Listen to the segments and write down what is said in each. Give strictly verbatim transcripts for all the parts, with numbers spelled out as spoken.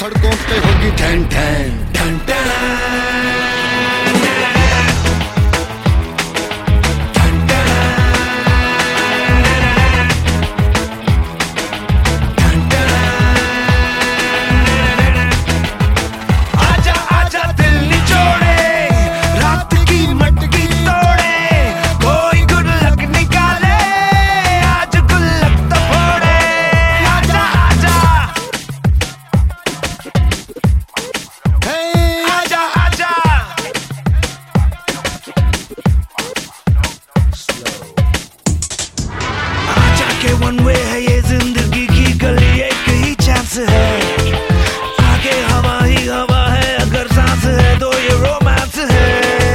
सड़कों पे होगी ठन ठन ठन ठन। वन वे है ये जिंदगी की गली, एक ही चांस है। आगे हवा ही हवा है, अगर सांस है तो ये रोमांस है।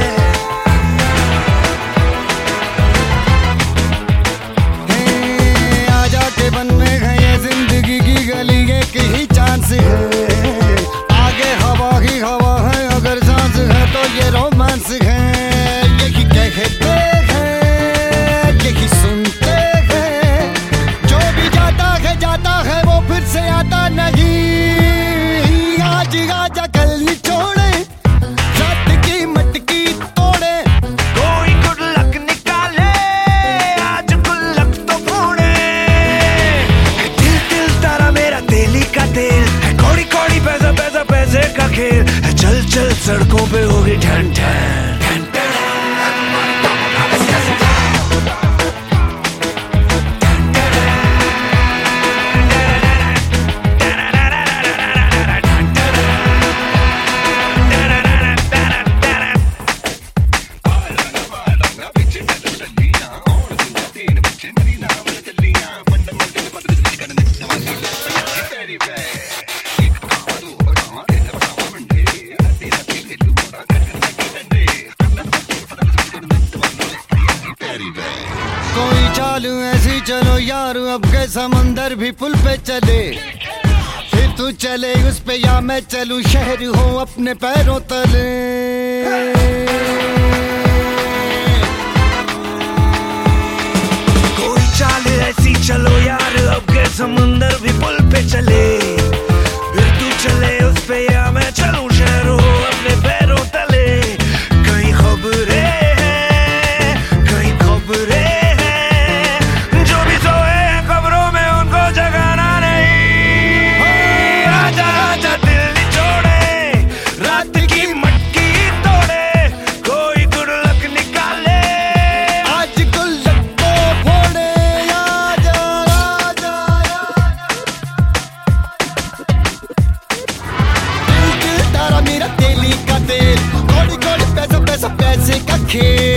आजा के वन में है ये जिंदगी की गली, एक ही चांस है। आगे हवा ही हवा है, अगर सांस है तो ये रोमांस है। यही कहते हैं, यही सुनते जाता है वो फिर से आता नहीं। आज आजा कल निचोड़े, रात की मटकी तोड़े, कोई गुड लक निकाले, आज गुल्लक तो फोड़े। दिल दिल तारा मेरा तेली का तेल है, कौड़ी कौड़ी पैसा पैसा पैसे का खेल है। चल चल सड़कों पे होगी ठन ठन ठन ठन। कोई चालू ऐसी चलो यार, अब के समंदर भी पुल पे चले। फिर तू चले उस पे या मैं चलूं, शहर हो अपने पैरों तले। कोई चाल ऐसी चलो यार, अब के समंदर भी पुल पे चले। फिर तू चले उस पे या मैं चलूं, शहर हो अपने पैरों तले। कहीं खबरें हैं, कहीं खबरें हैं, जो भी सोए हैं खबरों में उनको जगाना नहीं। आजा आजा दिल निचोड़े, रात की मटकी तोड़े, कोई गुड लक निकाले, आज गुल्लक को फोड़े। आजा आजा दिल दिल तारा मेरा तेली का तेल, कौड़ी कौड़ी पैसा पैसा पैसे का खेल।